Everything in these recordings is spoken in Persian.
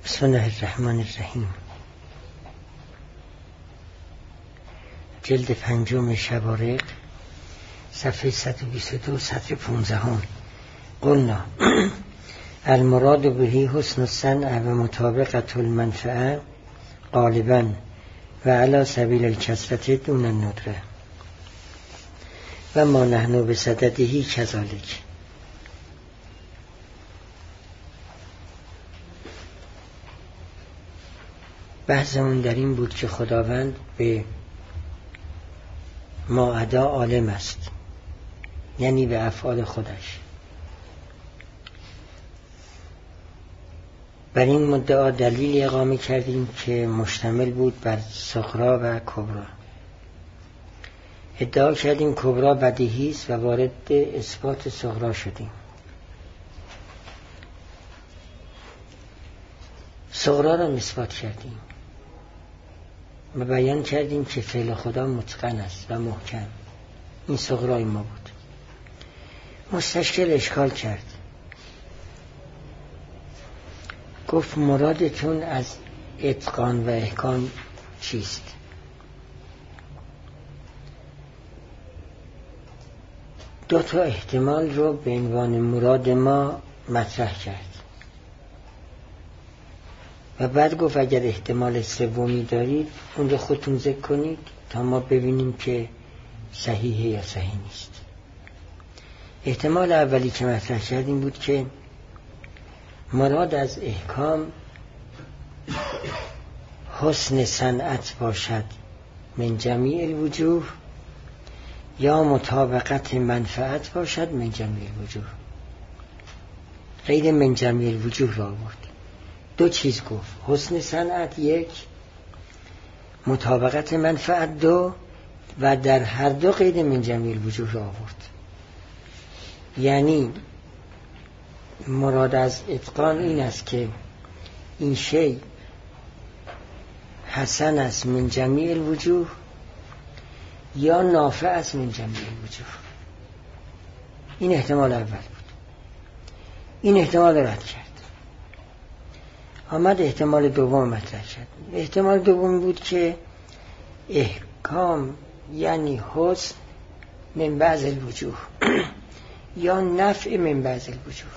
بسم الله الرحمن الرحیم. جلد 5 شوارق، صفحه 122، سطر 15. قلنا المراد بهی حسن الصنع و مطابقت المنفعه غالبا و علی سبیل الکثرة دون الندره و ما نحن بصدده کذالک. بحثمون در این بود که خداوند به ماعدا عالم است، یعنی به افعال خودش. بر این مدعا دلیل اقامه کردیم که مشتمل بود بر صغرا و کبرا. ادعا کردیم کبرا بدیهی است و وارد اثبات صغرا شدیم. صغرا را اثبات کردیم و بیان کردیم که فعل خدا متقن است و محکم. این صغرای ما بود. مستشکل اشکال کرد، گفت مرادتون از اتقان و احکام چیست؟ دو تا احتمال رو به عنوان مراد ما مطرح کرد و بعد گفت اگر احتمال سومی دارید اون رو خودتون ذکر کنید تا ما ببینیم که صحیحه یا صحیح نیست. احتمال اولی که مطرح کردیم بود که مراد از احکام حسن صنعت باشد من جمیع الوجوه یا مطابقت منفعت باشد من جمیع الوجوه. غیر من جمیع الوجوه را آورد. دو چیز گفت، حسن صنعت یک، مطابقت منفعت دو، و در هر دو قید من جمیع الوجوه را آورد. یعنی مراد از اتقان این است که این شی حسن است من جمیع الوجوه یا نافع است من جمیع الوجوه. این احتمال اول بود. این احتمال رد کرد. آمد احتمال دوم مطرح کرد. احتمال دوم بود که احکام یعنی حسن من بعض الوجوه یا نفع من بعض الوجوه.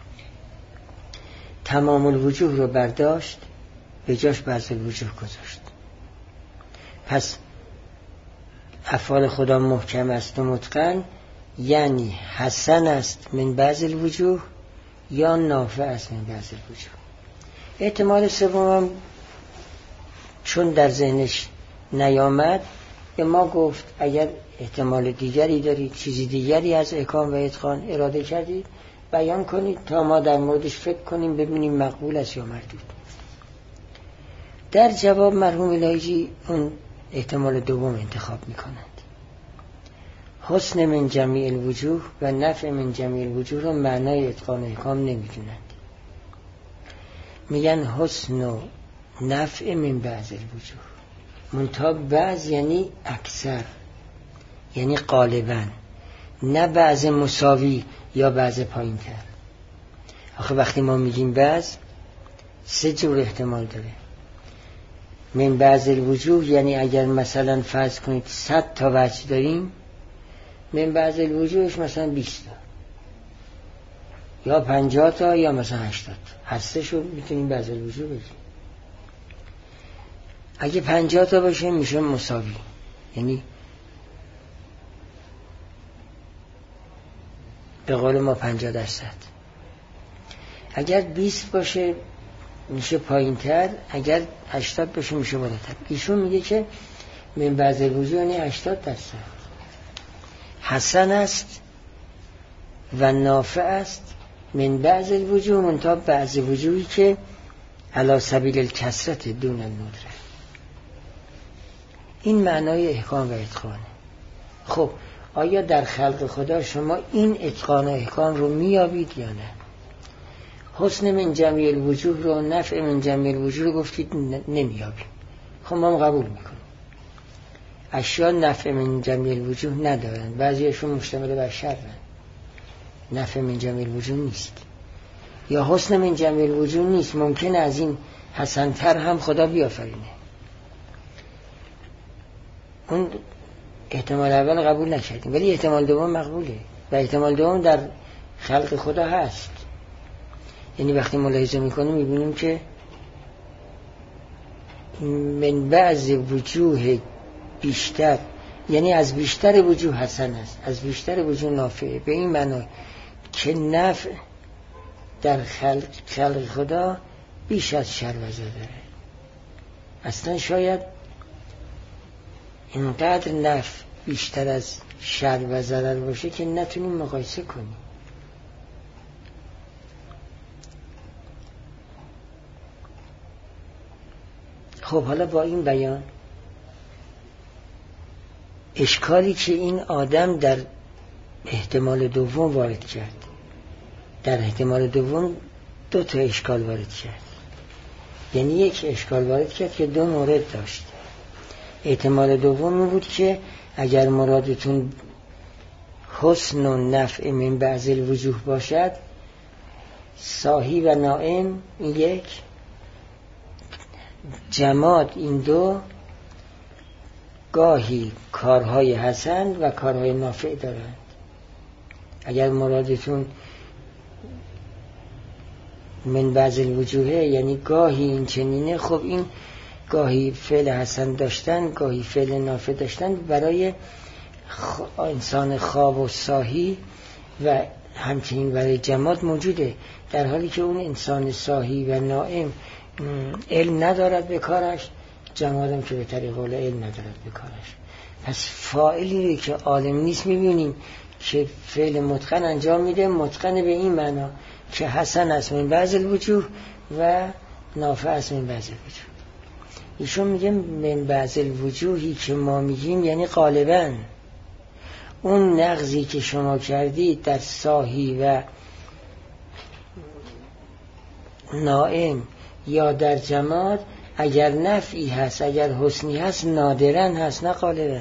تمام الوجوه رو برداشت، به جاش بعض الوجوه گذاشت. پس افعال خدا محکم است و متقن، یعنی حسن است من بعض الوجوه یا نافع است من بعض الوجوه. احتمال سوم چون در ذهنش نیامد به ما گفت اگر احتمال دیگری دارید، چیزی دیگری از احکام و اتقان اراده کردید بیان کنید تا ما در موردش فکر کنیم ببینیم مقبول است یا مردود. در جواب مرحوم الهیجی اون احتمال دوم انتخاب میکنند. حسن من جمیع الوجوه و نفع من جمیع الوجوه رو معنای اتقان و احکام نمیدونند. میگن حسن و نفع من بعض الوجوه، منتها بعض یعنی اکثر، یعنی غالبا، نه بعض مساوی یا بعض پایین تر. آخه وقتی ما میگیم بعض، سه جور احتمال داره. من بعض الوجوه یعنی اگر مثلا فرض کنید 100 تا وجه داریم، من بعض الوجوهش مثلا 20 تا یا 50 تا یا مثلا 80 تا، هر سه شو میتونیم بعض الوجوه بگیم. اگه 50 تا باشه میشه مساوی، یعنی به قول ما 50%. اگر 20 باشه میشه پایین تر، اگر 80 باشه میشه بالاتر. ایشون میگه که من بعض الوجوه یعنی 80%. حسن است و نافع است من بعض الوجوه، منتها بعض وجوهی که علی سبیل الکثرة دون الندره. این معنای احکام و اتقانه. خب آیا در خلق خدا شما این اتقان و احکام رو میابید یا نه؟ حسن من جمیع الوجوه رو، نفع من جمیع الوجوه رو گفتید نمیابیم. خب ما قبول میکنیم اشیا نفع من جمیع الوجوه ندارن، بعضیشون مشتمل بر شرن، نفع من جمیع الوجوه نیست. یا حسن من جمیع الوجوه نیست، ممکن از این حسن‌تر هم خدا بیافرینه. اون احتمال اول قبول نکردیم ولی احتمال دوم مقبوله و احتمال دوم در خلق خدا هست. یعنی وقتی ملاحظه میکنیم میبینیم که من بعض وجوه بیشتر، یعنی از بیشتر وجوه حسن است، از بیشتر وجوه نافعه، به این معنی که نفع در خلق خدا بیش از شر و ضرر داره. اصلا شاید اینقدر نفع بیشتر از شر و ضرر باشه که نتونیم مقایسه کنیم. خب حالا با این بیان اشکالی که این آدم در احتمال دوم وارد کرد، در احتمال دوم 2 تا اشکال وارد کرد. یعنی یک اشکال وارد کرد که 2 مورد داشت. احتمال دوم این بود که اگر مرادتون حسن و نفع من بعض الوجوه باشد، صاحی و نائم این یک، جماد این 2، گاهی کارهای حسن و کارهای نافع دارند. اگر مرادتون من بعض الوجوه یعنی گاهی این چنینه، خب این گاهی فعل حسن داشتن گاهی فعل نافع داشتن برای انسان خواب و صاحی و همچنین برای جماد موجوده، در حالی که اون انسان صاحی و نائم علم ندارد به کارش، جمادم که به طریق علم ندارد به کارش. پس فاعلی که عالم نیست میبینیم که فعل متقن انجام میده، متقن به این معنا که حسن است من بعض الوجوه و نافع است من بعض الوجوه. ایشون میگه من بعض الوجوهی که ما میگیم یعنی غالباً اون نقضی که شما کردید در صاحی و نائم یا در جماد، اگر نفعی هست اگر حسنی هست نادراً هست نه غالباً.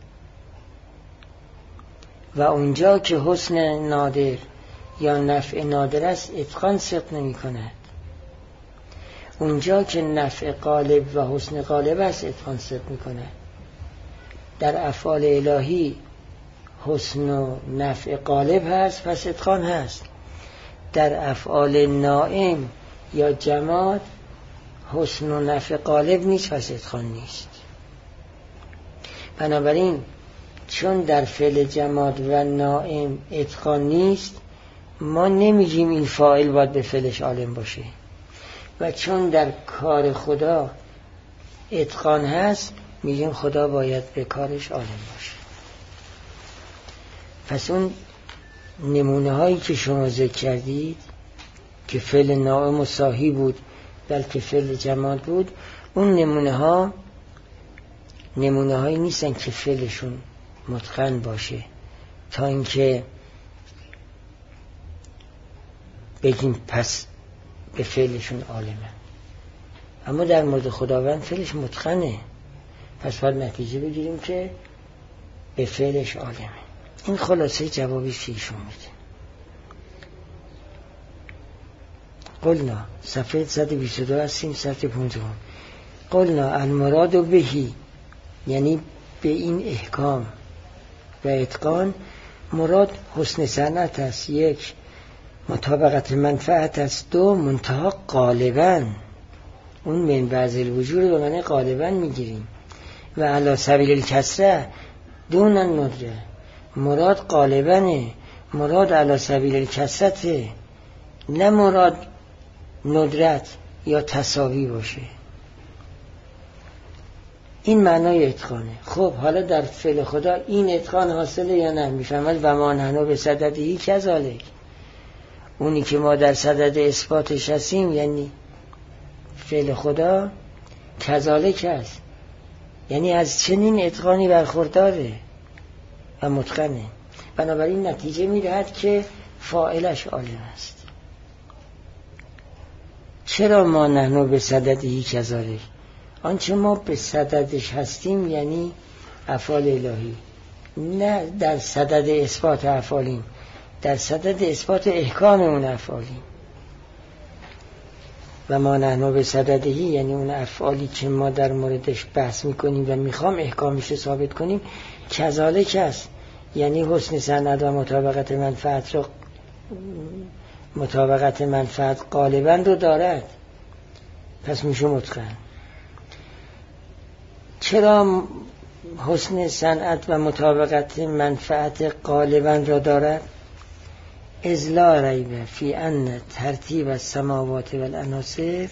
و اونجا که حسن نادر یا نفع نادر است اتقان صدق نمی کند. اونجا که نفع غالب و حسن غالب است اتقان صدق می کند. در افعال الهی حسن و نفع غالب هست پس اتقان هست. در افعال نائم یا جماد حسن و نفع غالب نیست پس اتقان نیست. بنابراین چون در فعل جماد و نائم اتقان نیست، ما نمیگیم این فاعل باید به فعلش عالم باشه، و چون در کار خدا اتقان هست میگیم خدا باید به کارش عالم باشه. پس اون نمونه هایی که شما ذکر کردید که فعل نائم و صاحی بود بلکه فعل جماد بود، اون نمونه هایی نیستن که فعلشون متقن باشه تا اینکه بگیم پس به فعلشون عالمه. اما در مورد خداوند فعلش متقنه، پس باید نتیجه بگیریم که به فعلش عالمه. این خلاصه جوابی که ایشون میده. قلنا صفحه 122 هستیم، صفحه 50. قلنا المراد بهی، یعنی به این احکام و اتقان مراد حسن صنعت است، 1 مطابقت منفعت است، 2 منتها غالباً، اون من بعض الوجوه رو به معنی غالباً میگیریم. و علی سبیل الکسره دون الندره، مراد غالباً، مراد علی سبیل الکسره، نه مراد ندرت یا تساوی باشه. این معنای اتقانه. خب حالا در فعل خدا این اتقان حاصله یا نه؟ میفهمد و ما نحنو به صددهی کذالک، اونی که ما در صدد اثباتش هستیم یعنی فعل خدا کذالک است، یعنی از چنین اتقانی برخورداره و متقنه. بنابراین نتیجه میدهد که فاعلش عالم است. چرا ما نحنو به صددهی کذالک؟ آنچه ما به صددش هستیم یعنی افعال الهی، نه در صدد اثبات افعالیم، در صدد اثبات احکام اون افعالیم. و ما نحن بصددهی، یعنی اون افعالی که ما در موردش بحث میکنیم و میخوام احکامش رو ثابت کنیم، کذالک است. یعنی حسن سند و مطابقت منفعت غالبا رو دارد، پس میشه متقن. چرا حسن صنعت و مطابقت منفعت غالبا را دارد؟ اذ لا ریب فی ان ترتیب السماوات والعناصر،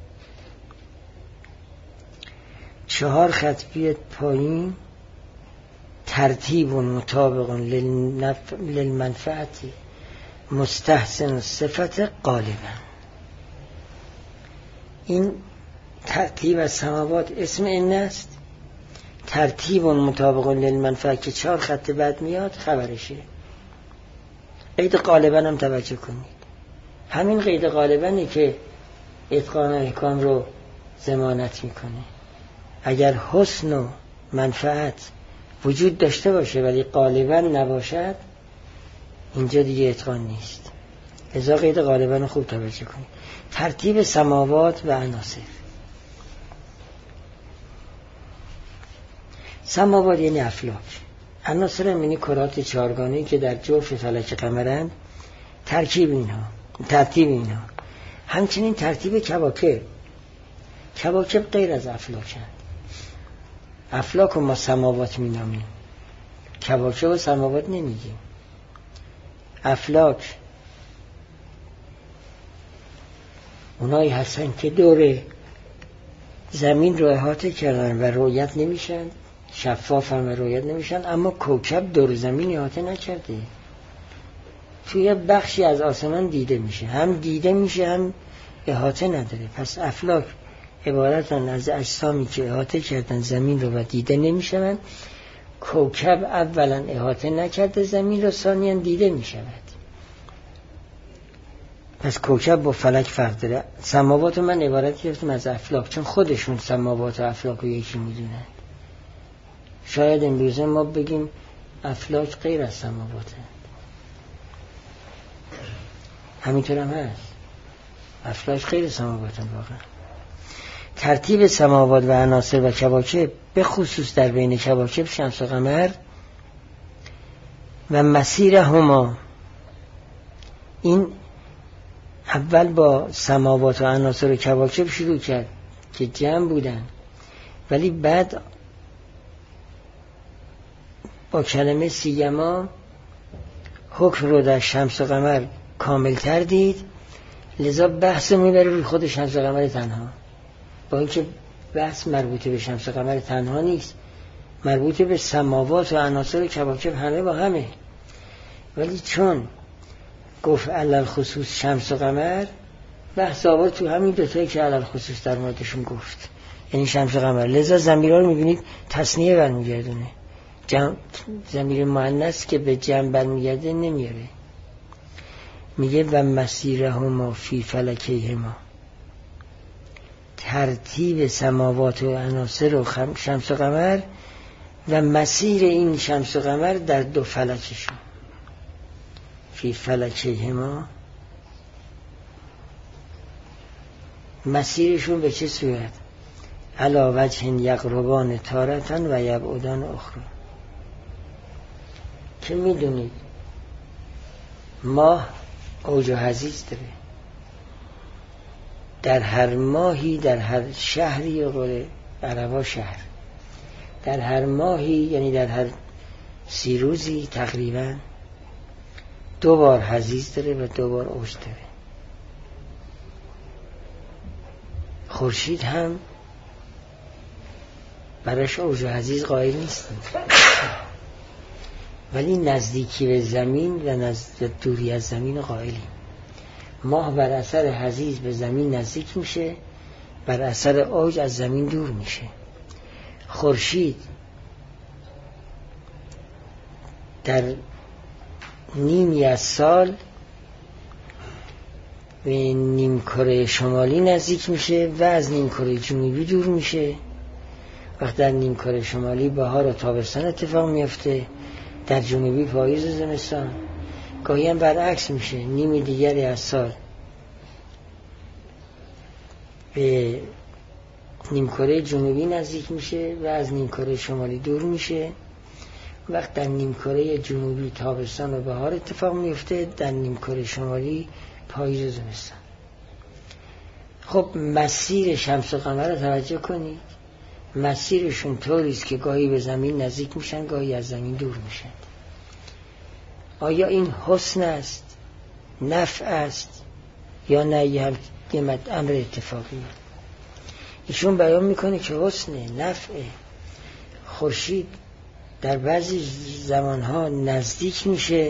4 خط بیاد پایین، ترتیب مطابق للمنفعت مستحسن صفت غالبا. این ترتیب السماوات اسم این است، ترتیب مطابق للمنفعت که 4 خط بعد میاد خبرشه. قید غالبا هم توجه کنید، همین قید غالبانی که اتقان و احکام رو ضمانت میکنه. اگر حسن و منفعت وجود داشته باشه ولی غالبا نباشد، اینجا دیگه اتقان نیست. لذا قید غالبا رو خوب توجه کنید. ترتیب سماوات و عناصر. سماوات یعنی افلاک، عناصر یعنی کرات 4گانه‌ای که در جوف فلک قمرند. ترتیب اینها همچنین ترتیب کواکب غیر از افلاکند. افلاک رو ما سماوات می‌نامیم، کواکب و سماوات نمیگیم. افلاک اونایی هستن که دور زمین رو احاطه کردن و رؤیت نمیشن، شفاف هم و رؤیت نمیشن، اما کوکب دور زمین احاطه نکرده، توی بخشی از آسمان دیده میشه، هم دیده میشه هم احاطه نداره. پس افلاک عبارتن از اجسامی که احاطه کردن زمین رو و دیده نمیشن. کوکب اولا احاطه نکرده زمین رو، ثانیاً دیده میشود. پس کوکب با فلک فرق داره. سماوات من عبارت گرفتم از افلاک، چون خودشون سماوات و افلاک رو یکی میدونن. شاید امروزه ما بگیم افلاک غیر از سماواته، همینطور هم هست، افلاک غیر سماوات هم واقعا. ترتیب سماوات و عناصر و کواکب، به خصوص در بین کواکب شمس و قمر و مسیر هما، این اول با سماوات و عناصر و کواکب شروع کرد که جمع بودن، ولی بعد با کلمه سیما حکم رو در شمس و قمر کامل تر دید. لذا بحث میبره روی خود شمس و قمر تنها، با اینکه بحث مربوطه به شمس و قمر تنها نیست، مربوطه به سماوات و عناصر و کواکب همه با همه. ولی چون گفت علل خصوص شمس و قمر، بحث آورد تو همین دوتایی که علل خصوص در موردشون گفت، یعنی شمس و قمر. لذا ضمیرها رو میبینید تثنیه برمیگردونه، ضمیر مؤنث که به جمع برمیگرده نمیاره. میگه و مسیرهما فی فلکیهما، ترتیب سماوات و عناصر و شمس و قمر و مسیر این شمس و قمر در 2 فلکشون. فی فلکیهما، مسیرشون به چه صورت؟ علا وجه یقربان تارتن و یبعدان اخرى. که میدونید ماه اوج و حضیض داره، در هر ماهی، در هر شهری، قول عربا شهر، در هر ماهی یعنی در هر 30 روزی تقریبا 2 بار حضیض داره و 2 بار اوج داره. خورشید هم براش اوج و حضیض قائل نیستیم، ولی نزدیکی به زمین و دوری از زمین قائلیم. ماه بر اثر حضیض به زمین نزدیک میشه، بر اثر اوج از زمین دور میشه. خورشید در نیمی از سال به نیم کره شمالی نزدیک میشه و از نیم کره جنوبی دور میشه. وقت در نیم کره شمالی بهار و تابستان اتفاق میفته، در جنوبی پاییز و زمستان. گاهی هم برعکس میشه، نیمی دیگری از سال به نیمکره جنوبی نزدیک میشه و از نیمکره شمالی دور میشه. وقت در نیمکره جنوبی تابستان و بهار اتفاق میفته، در نیمکره شمالی پاییز و زمستان. خب مسیر شمس و قمر رو توجه کنید، مسیرشون طوری است که گاهی به زمین نزدیک میشن، گاهی از زمین دور میشن. آیا این حسن است، نفع است، یا نه یه امر اتفاقی؟ ایشون بیان میکنه که حسن، نفع. خورشید در بعضی زمانها نزدیک میشه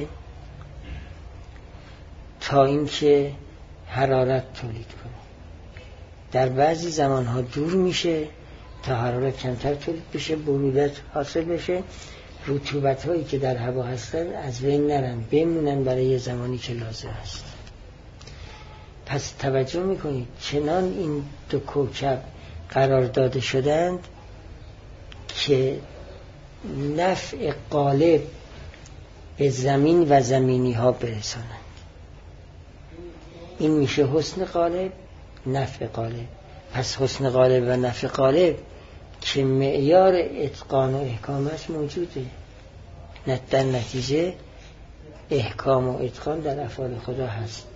تا اینکه حرارت تولید کنه، در بعضی زمانها دور میشه تا حرارت کمتر تولید بشه، برودت حاصل بشه، رطوبت هایی که در هوا هستن از بین نرن، بمونن برای یه زمانی که لازم است. پس توجه میکنید چنان این دو کوکب قرار داده شدند که نفع غالب به زمین و زمینی ها برسانند. این میشه حسن غالب، نفع غالب. پس حسن غالب و نفع غالب که معیار اتقان و احکامش موجوده، در نتیجه احکام و اتقان در افعال خدا هست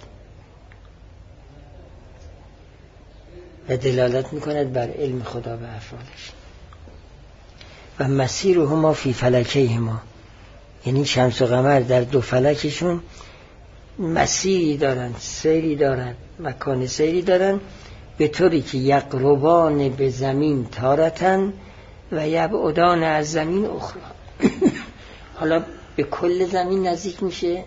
و دلالت میکند بر علم خدا و افعالش. و مسیرهما فی فلکیهما، یعنی شمس و قمر در دو فلکشون مسیری دارن، سیری دارن، مکان سیری دارن، به طوری که یقربان به زمین تارتن و یبعدان از زمین اخرى. حالا به کل زمین نزدیک میشه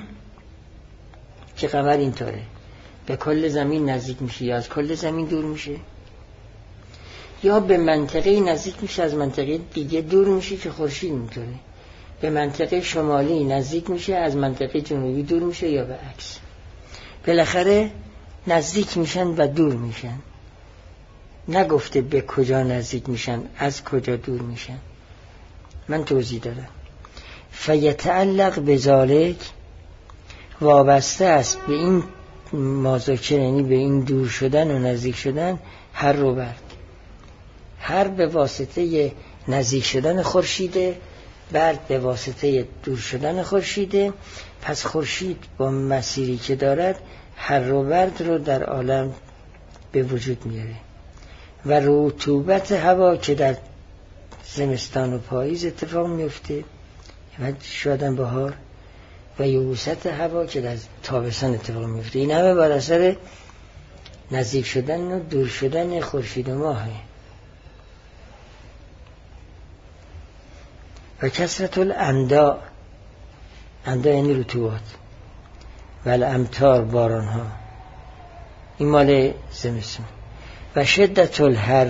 که قمر اینطوره، به کل زمین نزدیک میشه یا از کل زمین دور میشه، یا به منطقه نزدیک میشه از منطقه دیگه دور میشه که خورشید اینطوره، به منطقه شمالی نزدیک میشه از منطقه جنوبی دور میشه، یا به عکس. بالاخره نزدیک میشن و دور میشن، نگفته به کجا نزدیک میشن، از کجا دور میشن. من توضیح دادم. فیتعلق بذالک، وابسته است به این مذاکره، یعنی به این دور شدن و نزدیک شدن، هر رو برد، هر به واسطه نزدیک شدن خورشیده، برد به واسطه دور شدن خورشیده. پس خورشید با مسیری که دارد هر رو برد رو در عالم به وجود میاره و رطوبت هوا که در زمستان و پاییز اتفاق میفته و شاید بهار، و یبوست هوا که در تابستان اتفاق میفته، این همه بر اثر نزدیک شدن و دور شدن خورشید و ماهه. و کثرت الانداء، انداء یعنی رطوبات، و الامطار باران ها، این مال زمستون. و شدت الحر،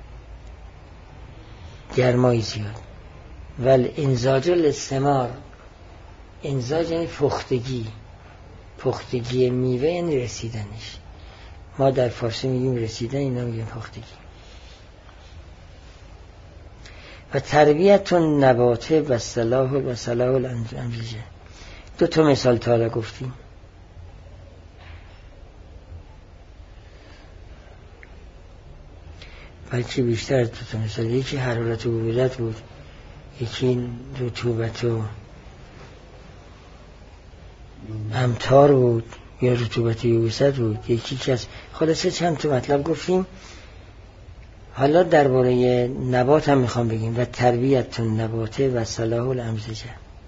گرمای زیاد. و الانزاج للثمار، انزاج یعنی پختگی، پختگی میوه یعنی رسیدنش. ما در فارسی میگیم رسیدن، اینا میگیم پختگی. و تربیت النبات و صلاح الانبیاء. دو تا مثال تا گفتیم. بلکه بیشتر از دو تا مثال، یکی حرارت و برودت بود، یکی رطوبت و امطار بود یا رطوبت و یبوست بود، یکی که از خلاصه چند تا مطلب گفتیم. حالا درباره نبات هم میخوام بگیم. و تربیت النبات و صلاح الانبیاء،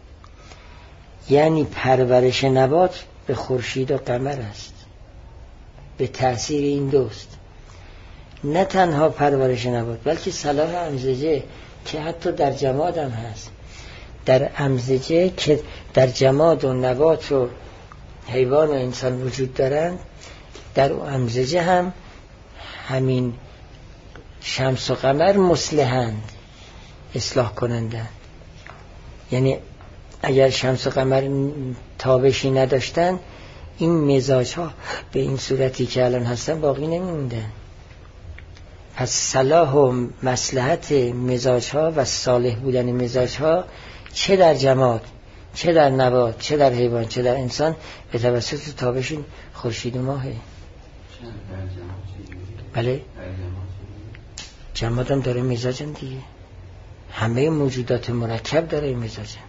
یعنی پرورش نبات به خورشید و قمر است، به تأثیر این دوست. نه تنها پرورش نبات بلکه صلاح امزجه که حتی در جماد هم هست. در امزجه که در جماد و نبات و حیوان و انسان وجود دارند، در امزجه هم همین شمس و قمر مصلحند، اصلاح کنندند. یعنی اگر شمس و قمر تابشی نداشتن، این مزاج ها به این صورتی که الان هستن باقی نمیموندن. پس صلاح و مصلحت مزاج ها و صالح بودن مزاج ها چه در جماد، چه در نبات، چه در حیوان، چه در انسان، به توسط تابش خورشید و ماهه. بله جماد هم داره مزاجن دیگه. همه موجودات مرکب داره مزاجن.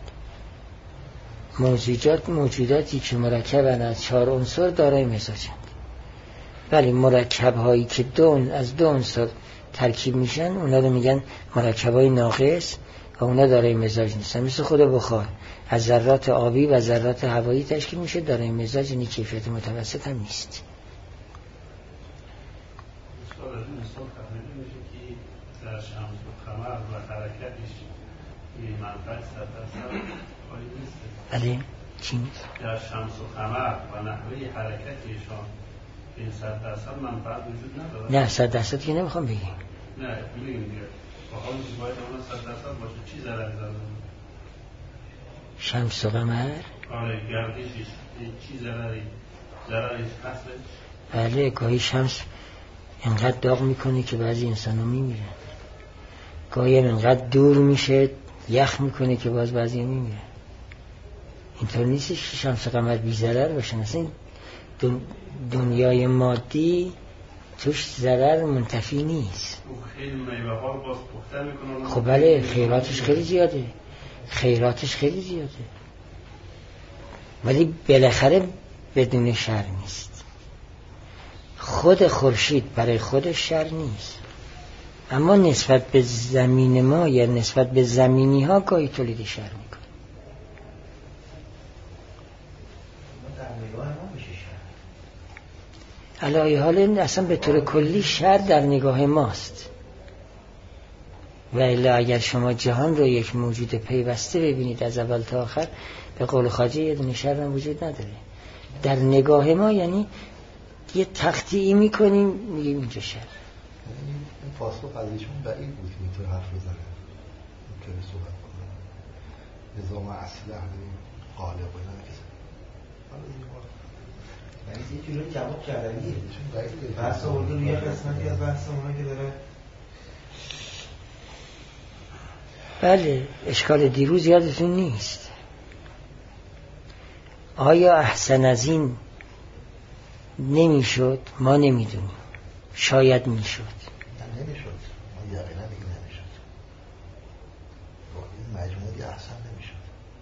موجوداتی که مرکبن از 4 عنصر داره مزاجن. ولی مرکب هایی که از 2 عنصر ترکیب میشن اونا رو میگن مرکب های ناقص و اونا داره مزاج نیستن. مثل خود بخار از ذرات آبی و ذرات هوایی تشکیل میشه، داره مزاج، یعنی کیفیت متوسط هم نیست. در شمس و قمر و حرکتش منفعت 100% بله چی نیست؟ در شمس و قمر و نحوه حرکتشان این 100% منفعت وجود نداره؟ نه 100% که نمیخوام بگیم. نه میگیم دیگه با حالی که باید اون 100% باشه چی ضرر زده؟ شمس و قمر آره گردشش چی ضررش هسته؟ بله گاهی شمس انقدر داغ میکنه که بعضی انسان ها میمیرن، گاهی انقدر دور میشه یخ میکنه که باز بعضی میمیرن. اینطور نیستش که شمس و قمر بی ضرر باشن. اصلا دنیای مادی توش ضرر منتفی نیست. خیلی میوه ها رو باز پخته میکنه. خب بله خیراتش خیلی زیاده، خیراتش خیلی زیاده، ولی بالاخره بدون شر نیست. خود خورشید برای خودش شر نیست، اما نسبت به زمین ما یا نسبت به زمینی ها گاهی تولید شر میکنه. علی حال اصلا به طور کلی شر در نگاه ماست، و الا اگر شما جهان رو یک موجود پیوسته ببینید از اول تا آخر، به قول خواجه یه دونه شر هم وجود نداره. در نگاه ما یعنی یه تقطیعی میکنیم میگیم اینجا شر. این فاصله قضیهشون بعید بود که اینطور حرف بزنه، اینطور صحبت کنه. نظام اصلی اهلی قالب و اینا نکسه. یعنی یه جوری جواب کردنیه. بحث آورده روی قسمتی از بحث اونا که داره. بله اشکال دیروز یادتون نیست. آیا احسن از این نمیشد؟ ما نمیدونیم. شاید میشد. نمیشد. ما یقینا دیگه نمیشد. با این مجموعی احسن نمیشد.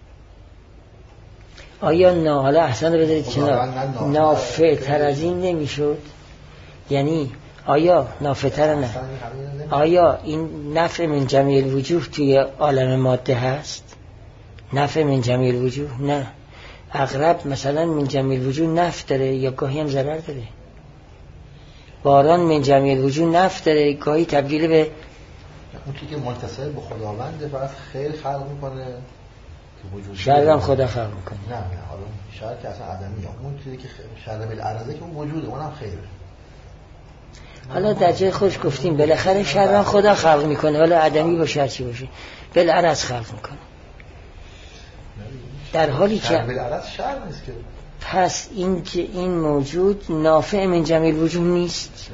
آیا حالا احسن رو بذارید کنار، نافع تر از این نمیشد؟ یعنی آیا نافع تر نه؟ آیا این نفع من جمیع الوجوه توی عالم ماده هست؟ نفع من جمیع الوجوه؟ نه. عقرب مثلا من جمیع الوجوه نفع داره یا گاهی هم ضرر داره. باران من جمیع الوجوه نفع داره، گاهی تبدیل به اون چیزی که متصل به خداونده فقط خیر خلق میکنه که وجود شر هم خدا خلق میکنه. نه حالا شر که اصلا عدمیه. اون چیزی که شر بالعرضه که اون وجوده اونم خیره. حالا در جای خوش گفتیم بالاخره شر هم خدا خلق میکنه، حالا عدمی باشه چی باشه بالعرض خلق میکنه. در حالی که بالعرض شر نیست که. پس این موجود نافع من جمیع الوجوه نیست.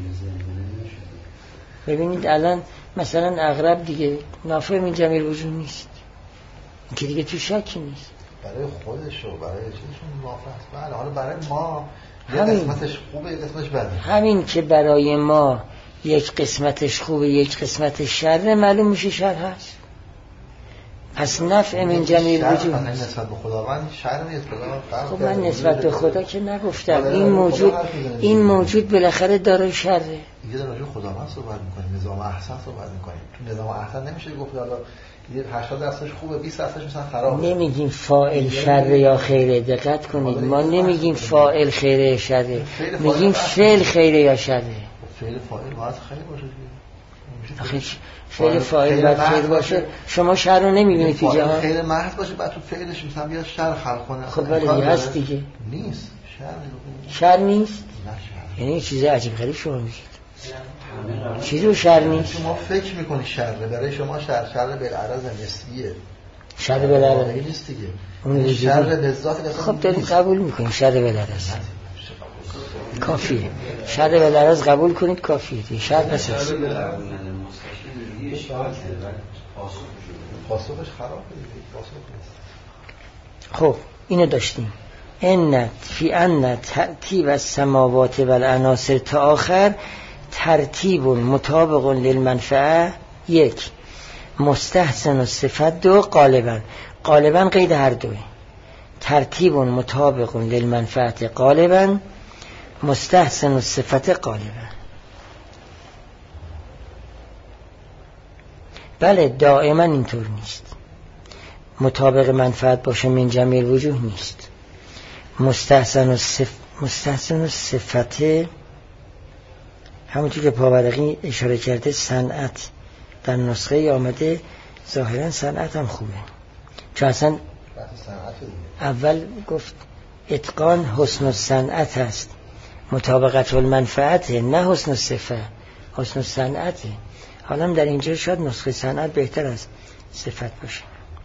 ببینید الان مثلا عقرب دیگه نافع من جمیع الوجوه نیست، این که دیگه تو شکی نیست. برای خودش و برای چیزشون نافع است. بله حالا برای ما یه قسمتش خوبه یه قسمتش بده. همین که برای ما یک قسمتش خوبه یک قسمتش شره، معلوم میشه شر هست. پس نفع من جمیع الوجوه نیست. نسبت به خداوند شر نیست. خب من نسبت به خدا که نگفتم. این موجود بالاخره داره شره. دیگه در راجع خداوند صحبت می‌کنیم، نظام احسن صحبت می‌کنیم. تو نظام احسن نمیشه گفت حالا 80% خوبه 20% مثلا خرابه. نمیگیم فاعل شر یا خیره. دقت کنید ما نمیگیم فاعل خیره یا شره، میگیم فعل خیره یا شره. فعل فاعل باید خیر باشه. آخه فعل فاعل باید خیر باشه. شما شر رو نمیبینید تو جهان. خیر محض باشه بعد تو فعلش مثلا بیاد شر خلق کنه. خب ولی هست دیگه. نیست. شر نیست. نه شر. یعنی چیز عجیب غریب شما میگید. چیزی شر نیست. شما فکر میکنی شره، برای شما شر بالعرض نسبیه. شر بالعرض نیست دیگه. اون شر به ذات. خب داریم قبول میکنیم شر بالعرض کافیه. شر بالعرض قبول کنید کافیه دیگه. شر اساس پاسخش خرابه. خب اینو داشتیم. ان ترتیب السماوات والعناصر تا آخر ترتیب مطابق للمنفعه 1 مستحسن الصفت 2 غالبا قید هر دوی ترتیب مطابق للمنفعه غالبا مستحسن الصفت غالبا. بله دائما اینطور نیست، مطابق منفعت باشه من جمیع الوجوه نیست. مستحسن الصفت همونطور که پاورقی اشاره کرده صنعت در نسخه آمده، ظاهرا صنعت هم خوبه، چون اصلا اول گفت اتقان حسن الصنعت است، مطابقت المنفعت نه حسن الصفه، حسن الصنعت. حالا در اینجا شاید نسخه صنعت بهتر از صفت باشه.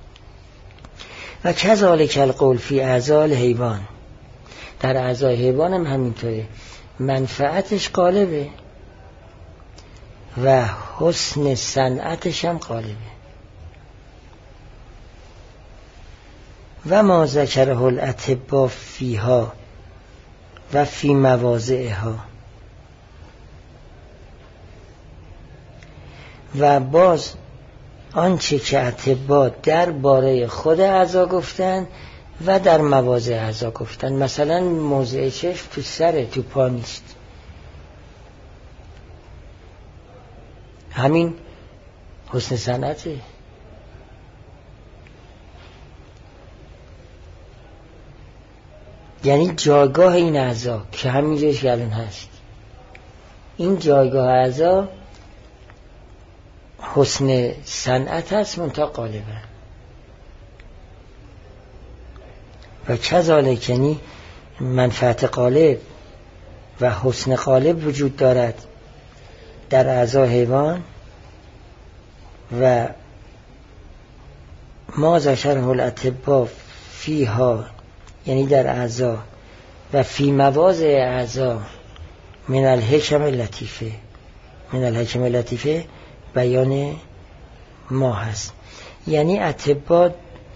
و کذالک القول فی اعضاء الحیوان، در اعضای حیوان هم همینطوره، منفعتش غالبه و حسن صنعتش هم غالبه. و ما ذکره الاطباء فیها و فی مواضعها، و باز آنچه که اطباء در باره خود اعضا گفتن و در مواضع اعضا گفتن. مثلا موضع چشم تو سر، تو پا نیست. همین حسن صنعته. یعنی جایگاه این اعضا که همینجاش که الان هست، این جایگاه اعضا حسن صنعت هست منتها غالبا. و کذالک یعنی منفعت غالب و حسن غالب وجود دارد در اعضای حیوان. و ما ذکره الاطباء فیها یعنی در اعضا و فی مواضع اعضا من الحکم اللطیفه، من الحکم اللطیفه بیان ما هست. یعنی اطباء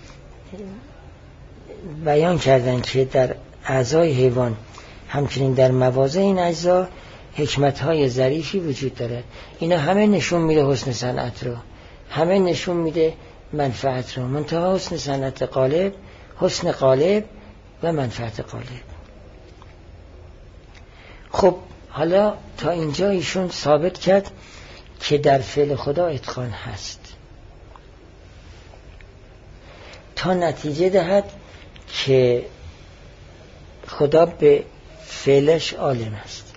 بیان کردن که در اعضای حیوان همچنین در مواضع این اجزا حکمت‌های ظریفی وجود دارد. اینا همه نشون میده حسن صنعت رو، همه نشون میده منفعت رو، منتها حسن صنعت غالب، حسن غالب و منفعت غالب. خب حالا تا اینجا ایشون ثابت کرد که در فعل خدا اتقان هست، تا نتیجه دهد که خدا به فعلش عالم است.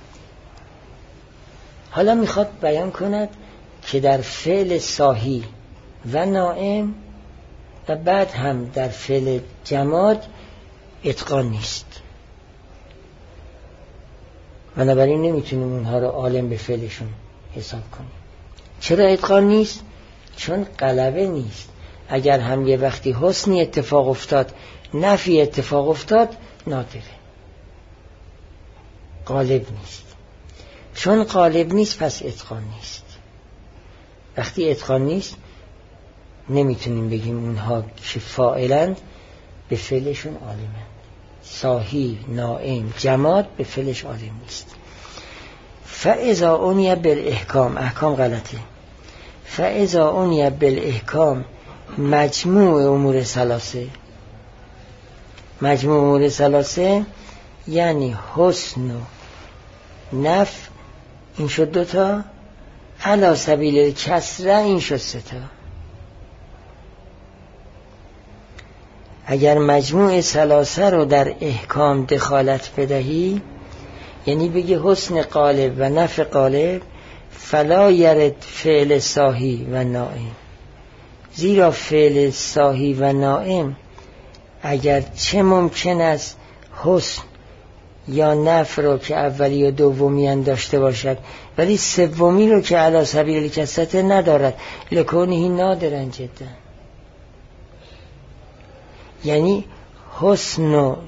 حالا میخواد بیان کند که در فعل صاحی و نائم و بعد هم در فعل جماد اتقان نیست، بنابراین نمیتونیم اونها رو عالم به فعلشون حساب کنیم. چرا اتقان نیست؟ چون غلبه نیست. اگر هم یه وقتی حسنی اتفاق افتاد، نفی اتفاق افتاد، نادره، غالب نیست. چون غالب نیست پس اتقان نیست. وقتی اتقان نیست نمیتونیم بگیم اونها که فاعلند به فعلشون عالمند. صاحی، نائم، جماد به فعلش عالم نیست. فاذا عنی بالاحکام، احکام غلطه. فاذا عنی بالاحکام مجموع امور ثلاثه، مجموع امور ثلاثه یعنی حسن و نفع، این شد دوتا، علی سبیل کسره این شد ستا. اگر مجموع ثلاثه رو در احکام دخالت بدهی، یعنی بگی حسن غالب و نفع غالب، فلا یرد فعل صاحی و نائم، زیرا فعل صاحی و نائم اگر چه ممکن است حسن یا نفع رو که اولی و دومی داشته باشد ولی سومی رو که علی سبیل الکثرت ندارد، لکونه نادرا جدا. یعنی حسن و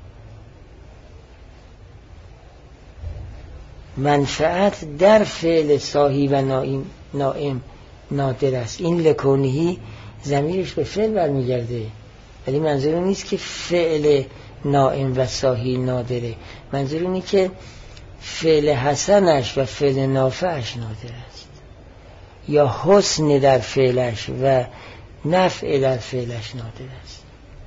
منفعت در فعل صاحی و نائم نادر است. این لکونهی ضمیرش به فعل برمیگرده، ولی منظور نیست که فعل نائم و صاحی نادره. منظور اینه که فعل حسنش و فعل نافعش نادر است، یا حسن در فعلش و نفع در فعلش نادر است.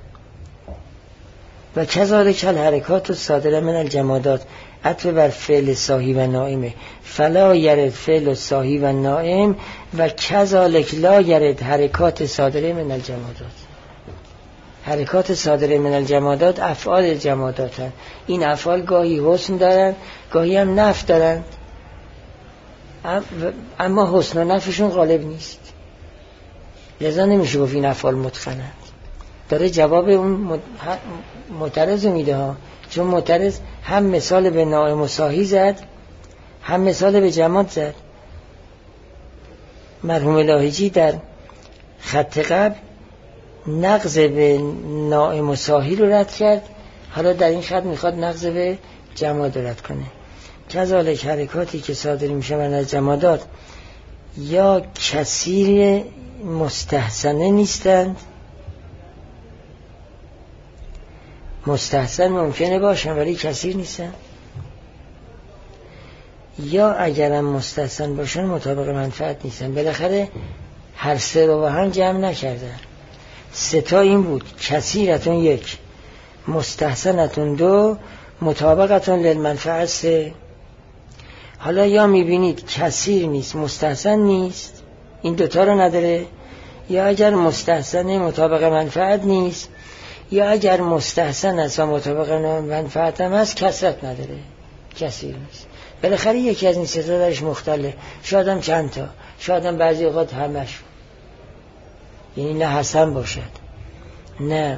و کذالک الحرکات الصادره من الجمادات، عطف بر فعل صاحی و نائمه، فلا یرد فعل صاحی و نائم و کذالک لا یرد حرکات صادره من الجمادات. حرکات صادره من الجمادات افعال جمادات هست. این افعال گاهی حسن دارن گاهی هم نفع دارن، اما حسن و نفعشون غالب نیست، لذا نمیشه گفت این افعال متقنند. داره جواب اون معترض میده ها، چون معترض هم مثال به نائم و صاحی زد هم مثال به جماد زد. مرحوم لاهیجی در خط قبل نقض به نائم و صاحی رو رد کرد، حالا در این خط میخواد نقض به جماد رد کنه. کذالک حرکاتی که صادر میشه من از جمادات یا کثیر مستحسنه نیستند، مستحسن ممکنه باشن ولی کثیر نیستن، یا اگرم مستحسن باشن مطابق منفعت نیستن. بالاخره هر سه رو با هم جمع نکردن. سه تا این بود: کثیرتون یک، مستحسنتون دو، مطابقتون للمنفعت سه. حالا یا میبینید کثیر نیست مستحسن نیست، این دوتا رو نداره، یا اگر مستحسن مطابق منفعت نیست، یا اگر مستحسن است و مطابق منفعت هم هست کثرت نداره، کثیر نیست. بالاخره یکی از این سه تا درش مختله، شاید هم چند تا، شاید هم بعضی اوقات همش، یعنی نه حسن باشد نه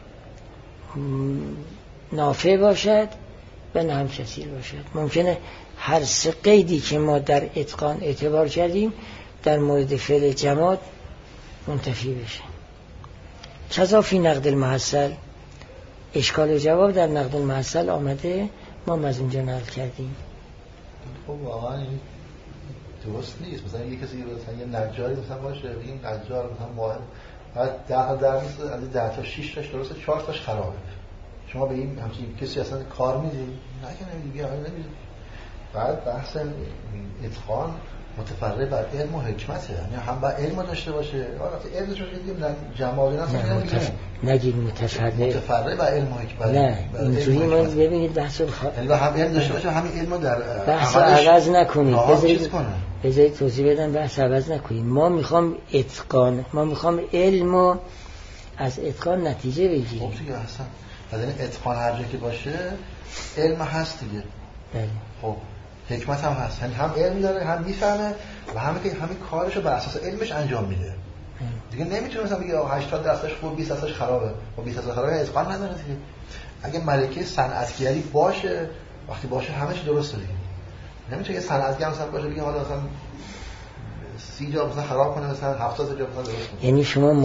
نافع باشد و نه هم کثیر باشد. ممکنه هر سه قیدی که ما در اتقان اعتبار کردیم در مورد فعل جماد منتفی بشه. کذا فی نقد المحصل، اشکال و جواب در نقد المحصل آمده، ما از اونجا نقل کردیم. خب واقعا این درست نیست. مثلا یه کسی مثلا یه نجاری مثلا باشه، این نجار مثلا واحد بعد 10 تا در نیست، از 10 تا 6 تاش درسته 4 تاش خرابه. شما به این همچین کسی اصلا کار میدید؟ نه که نمیدید، نمیدید. بعد بحث اتقان متفرع بر علم و حکمته، یعنی هم با علم داشته باشه. البته علمش رو دیدیم جمالی نگید متفرع بر علم و حکمت. نه اینجوری ما ببینید بحث علم هم علم داشته باشه، همین علمو در بحث عوض نکنید. بذارید توضیح بدم، بحث عوض نکنید. ما میخوام اتقان، ما میخوام علمو از اتقان نتیجه بگیریم. خب دیگه اصلا از این اتقان هر جا که باشه علم هست دیگه. بله. خب حکمت هم هست، یعنی هم علم داره هم میفهمه و همین کارشو بر اساس علمش انجام میده. دیگه نمیتونه مثلا بگه 80 درصدش خوب 20 درصدش خرابه. خب 20 درصد خرابه اتقان نداره دیگه. اگه ملکه صنعتگری باشه، وقتی باشه همه چی درسته دیگه. نمیتونه یه صنعتگر مثلا باشه بگه حالا مثلا 30 جا مثلا خراب کنه، مثلا 70 جا مثلا درست کنه. یعنی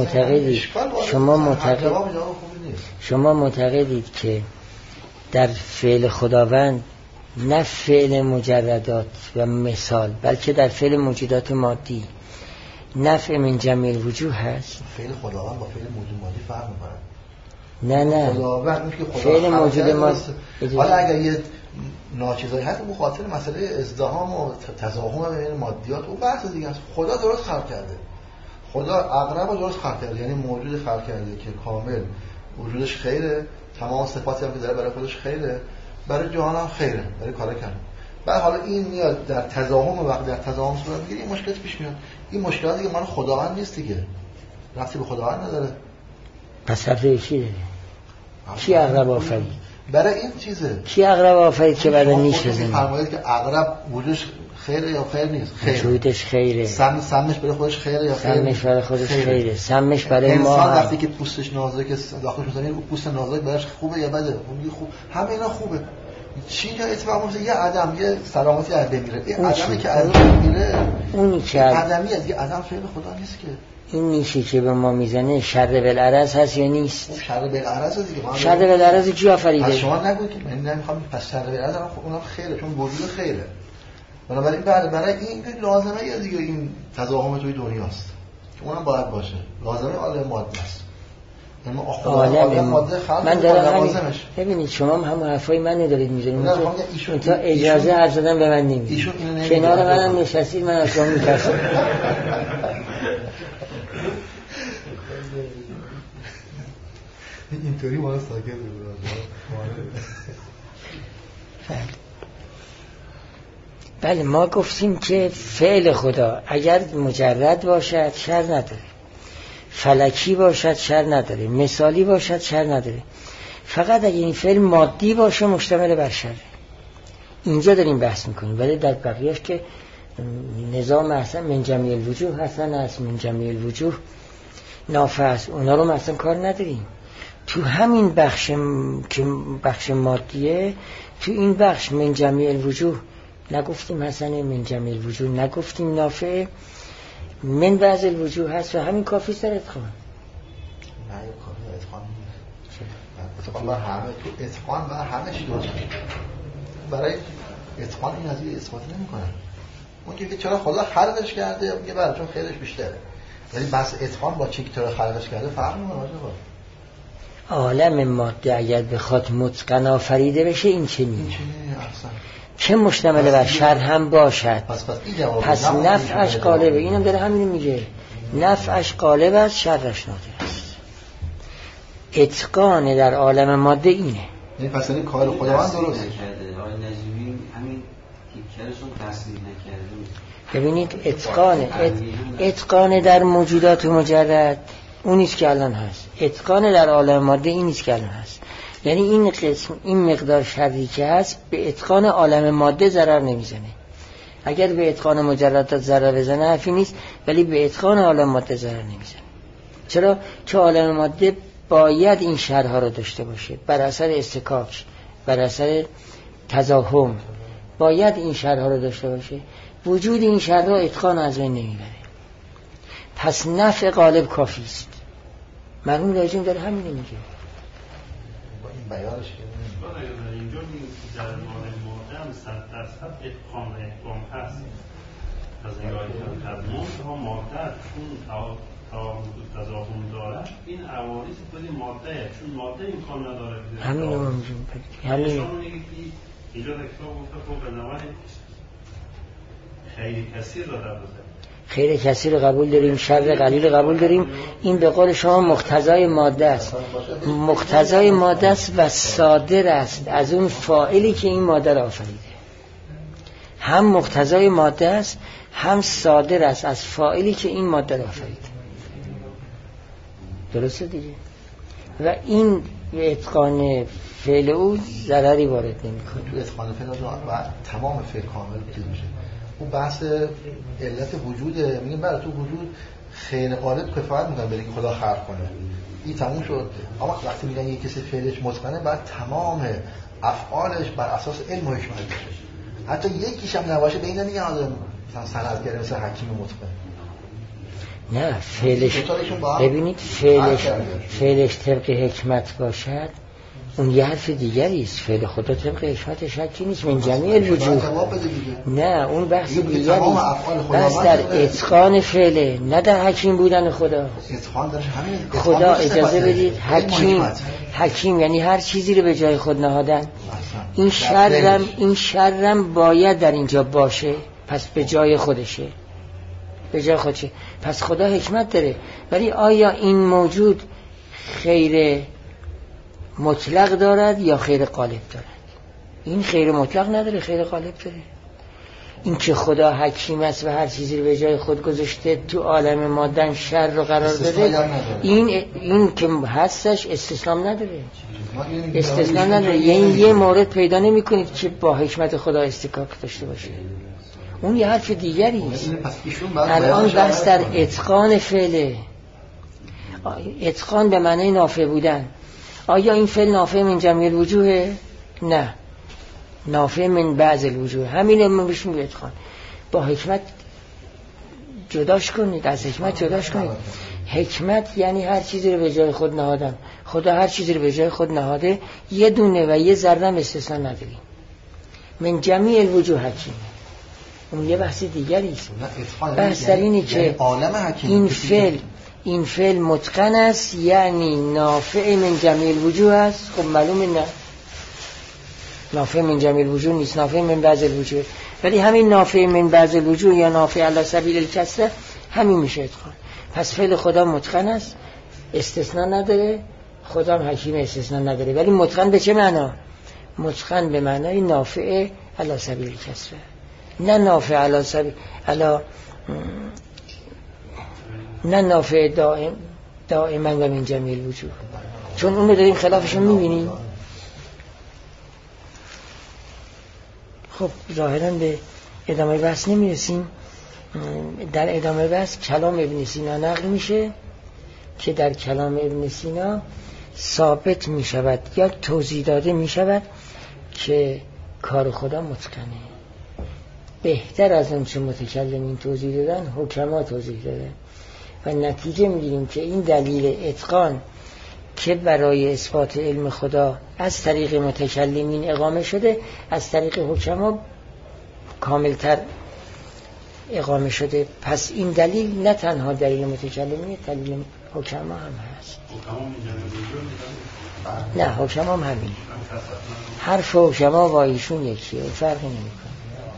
شما معتقدید که در فعل خداوند نه فعل مجردات و مثال، بلکه در فعل موجودات مادی نفع من جمیع وجوه هست. فعل خداوند با فعل موجود مادی فرق می‌کنه. نه خداوند میگه خدا فعل موجود مادی. حالا اگر یه ناچیزایی هست به خاطر مسئله ازدحام و تزاحم بین مادیات، اون بحث دیگه است. خدا درست خلق کرده، خدا اقرب رو درست خلق کرده، یعنی موجود خلق کرده که کامل وجودش خیره، تمام صفاتی هم که داره برای خودش خیره، برای جهان هم خیره، برای کار کردن. بعد حالا این میاد در تزاحم، وقتی در تزاحم صورت میگیره این مشکلات پیش میاد. این مشکلات دیگه مال خداوند نیست دیگه، ربطی به خداوند نداره. پس ربطی چی داره؟ کی اقرب آفرید؟ برای این چیزه. کی اقرب آفرید که برای نیست بزنید؟ فرمایید که اقرب وجودش خیره یا خیر نیست؟ وجودش خیره. سمش برای خودش خیره یا خیر؟ سمش برای خودش خیره. سمش برای ما. انسان وقتی که پوستش نازکه داخلش مثلا این پوست نازک براش خوبه یا بده؟ اون خوب، همه اینا خوبه. چی که اتفاق میفته؟ یه آدم یه سلامتی از بین میره. این آدمی که از بین میره، اونی که آدمی از یه آدم فعل خدا نیست که. این نیشی که به ما میزنه شر بالعرض هست یا نیست؟ شر بالعرض دیگه. شر بالعرض کی آفریده؟ پس شما نگوید که من نمیخوام پس شر بالعرض اونم خیره، چون وجود خیره. بنابراین برای این لازمه یه دیگه این تضاهم توی دنیاست که اونم باید باشه، لازمه عالم ماده است. عالم من دارم ببینید شما هم حرفای من دارید میزنید تا اجازه حرف زدن به من نمیدید کنار منم نشستید من از شما میترسم. اینطوری ما ساکت بود. بله ما گفتیم که فعل خدا اگر مجرد باشد شر نداره، فلکی باشد شر نداره، مثالی باشد شر نداره، فقط اگر این فعل مادی باشه مشتمل بر شره. اینجا داریم بحث میکنیم، ولی در بقیهش که نظام احسن من جمیع الوجوه حسن است، من جمیع الوجوه نافع است، اونا رو مثلا کار نداریم. تو همین بخش که بخش مادیه، تو این بخش من جمیع الوجوه نگفتیم حسن، من جمیع الوجوه نگفتیم نافع، من بعض الوجوه هست و همین کافی است در اتقان. نه کافی اتقان بر همه، تو اتقان بر همه چی درست برای اتقان این از این اثبات نمی‌کنه. اون که چرا خدا خلقش کرده میگه برای چون خیرش بیشتره، ولی بس اتقان با چی که چرا خلقش کرده فرق می‌کنه. عالم ماده اگر بخواد متقن آفریده بشه این چنین چه مشتمل بر شر هم باشد، پس نفعش غالبه. اینم داره همین میگه، نفعش غالب است، شرش نادر است. اتقان در عالم ماده اینه. این پس این کار خداوند درست کرده. آقای نجیبی همین تیکرشون تصدیق نکرده. ببینید اتقان در موجودات مجرد اونیست که الان هست، اتقان در عالم ماده اینیست که الان هست. یعنی این قسم، این مقدار شری که هست به اتقان عالم ماده ضرر نمیزنه. اگر به اتقان مجردات ضرر بزنه حرفی نیست، ولی به اتقان عالم ماده ضرر نمیزنه. چرا؟ چون عالم ماده باید این شرها رو داشته باشه، بر اثر استکاک، بر اثر تزاحم باید این شرها رو داشته باشه. وجود این شرها اتقان از بین نمیبره، پس نفع غالب کافی است. مرحوم لاجیم داره همین میگه. بیانش اینجا در مورد مادم 100% اتقان و احکام هست از نگاهی که ها مادر چون تضاهم دارد این عوارض خود ماده، چون ماده امکان نداره همین رو همین شما میگه که اینجا در کتاب گفته فوق نوع خیلی کثیر را در بزن، خیر کثیر رو قبول داریم، شر قلیل قبول داریم. این به قول شما مقتضای ماده است، مقتضای ماده است و صادر است از اون فاعلی که این ماده را آفریده. هم مقتضای ماده است، هم صادر است از فاعلی که این ماده را آفریده. درسته دیگه؟ و این به اتقان فعل او ضرری وارد نمی‌کنه. تو اتقان فعل و تمام فعل کامل چیز میشه. اون بحث علت وجوده، میگیم برای تو وجود خیر غالب کفایت میکنه برای که خدا خلق کنه. این تموم شد. اما وقتی میگن یک کسی فعلش متقنه بعد تمام افعالش بر اساس علم و حکمت باشه. حتی یکیش هم نباشه به این نمیگن آدم مثلا صنعتگر مثل حکیم متقن. نه فعلش، ببینید فعلش طبق حکمت باشد اون یه حرف دیگری است. فعل خدا طبق حکمت شکی نیست، من جمیع الوجوه. نه اون بحث دیگری است، بس در اتقان فعله، نه در حکیم بودن خدا. خدا اجازه بدید حکیم یعنی هر چیزی رو به جای خود نهادن. این شرم باید در اینجا باشه، پس به جای خودشه، به جای خودشه، پس خدا حکمت داره. ولی آیا این موجود خیر مطلق دارد یا خیر غالب دارد؟ این خیر مطلق نداره، خیر غالب داره. این که خدا حکیم است و هر چیزی رو به جای خود گذاشته، تو عالم مادن شر رو قرار داده، این که هستش استثنام نداره، استثنام نداره. یعنی یه مورد پیدا نمی کنید که با حکمت خدا استکاک داشته باشه. اون یه حرف دیگری است. الان بحث در اتقان فعله، اتقان به معنی نافع بودن. آیا این فعل نافع من جمیع الوجوه؟ نه، نافع من بعض الوجوه. همین ما بهش میگیم اتقان. با حکمت جداش کنید، از حکمت جداش کنید. حکمت یعنی هر چیزی رو به جای خود نهادن. خدا هر چیزی رو به جای خود نهاده، یه دونه و یه ذره استثنا نداریم. من جمیع الوجوه حکیم. اون یه بحث دیگری است. بحث در اینه که این فعل متقن است یعنی نافع من جمیع الوجوه است. خب معلومه نه، نافع من جمیع الوجوه نیست، نافع من بعض الوجوه. ولی همین نافع من بعض الوجوه یا نافع علی سبیل الکسره همین میشه ادغام. پس فعل خدا متقن است، استثناء نداره، خدا هم حکیم استثناء نداره. ولی متقن به چه معنا؟ متقن به معنای نافع علی سبیل الکسره، نه نافع علی سبیل نه نافع دائما و من جمیع الوجوه، چون اون رو داریم خلافشون میبینیم. خب ظاهراً به ادامه بحث نمیرسیم. در ادامه بحث کلام ابن سینا نقل میشه که در کلام ابن سینا ثابت میشود یا توضیح داده میشود که کار خدا متقنه، بهتر از اون چه متکلمین توضیح دادن حکما توضیح دادن. و نتیجه میگیریم که این دلیل اتقان که برای اثبات علم خدا از طریق متکلمین اقامه شده، از طریق حکما کاملتر اقامه شده. پس این دلیل نه تنها دلیل متکلمین، دلیل حکما هم هست. نه حکما هم همین، حرف حکما و ایشون یکیه، فرقی نمیکنه.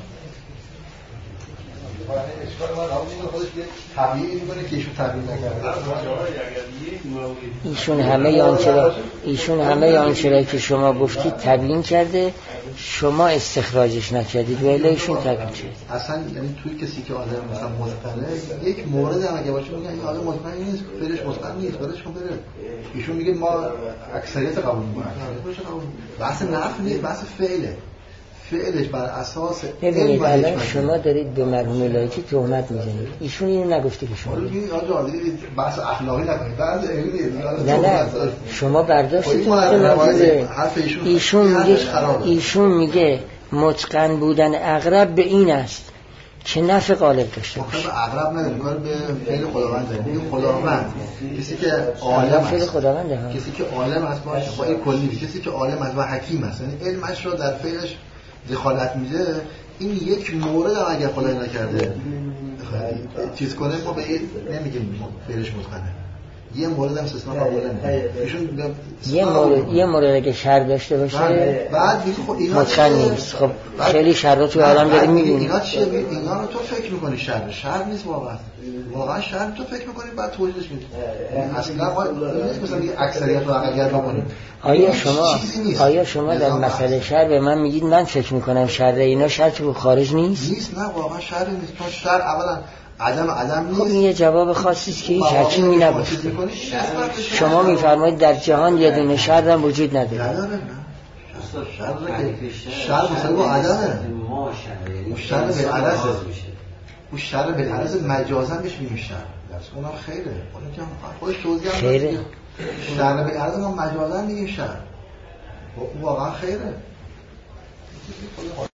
ایشون همه آنچه را که شما گفتید تبیین کرده، شما استخراجش نکردید ولی ایشون تبیین کرد. اصلا یعنی توی کسی که آدم مثلا متقنه یک مورد هم اگه باشه میگن این آدم متقن نیست، فعلش متقن نیست، خودش کن بره. ایشون میگه ما اکثریت قبول می‌کنیم. بحث نفی نیست، بحث فعله. فعلش بر اساس ببینید الان شما دارید به مرحوم لایکی تهمت میزنید، ایشون اینو نگفته که شما بحث اخلاقی نکنید، بحث علمی. نه شما برداشتید ایشون میگه متقن بودن اقرب به این است که نفع غالب داشته باشه. اقرب نداره، کار به فعل خداوند داره. این خداوند کسی که عالم است، کسی که عالم است باشه، با این کلی کسی که عالم است و حکیم است، یعنی علمش رو در فعلش دخالت میده. این یک مورد هم اگر خدای نکرده چیز کنه ما به نمیگیم فعلش متقنه. یه مورد هم استثناء قبول نمیکنه. یه مورد اگه شر داشته باشه بعد میگه خب اینا متقن نیست. خب خیلی شر تو عالم داریم میبینیم. اینا چیه؟ اینا رو تو فکر میکنی شر نیست، واقعا شر تو فکر میکنی بعد توجیهش میدی. اصلا ما نیست مثلا اکثریت رو اقلیت بکنیم. آیا شما در مسئله شر به من میگید من فکر میکنم شر، اینا شر تو خارج نیست؟ نه واقعا شر نیست. تو شر اولا عدم نیست. خب این یه جواب خاصی است که هیچ حکیمی نگفته. شما میفرمایید در جهان یه دونه شر هم وجود نداره. شر مثلا با عدمه. شر به عرض. اون شر به عرض مجازا بهش میگیم شر. اونم خیره. خودش توضیح خیره. شر به عرض ما مجازا میگیم شر. واقعا خیره.